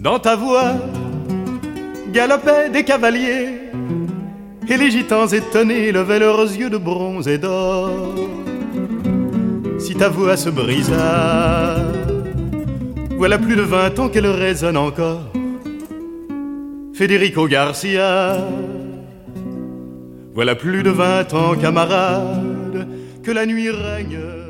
Dans ta voix galopaient des cavaliers, et les gitans étonnés levaient leurs yeux de bronze et d'or. Si ta voix se brisa, voilà plus de 20 ans qu'elle résonne encore. Federico Garcia, voilà plus de 20 ans, camarade, que la nuit règne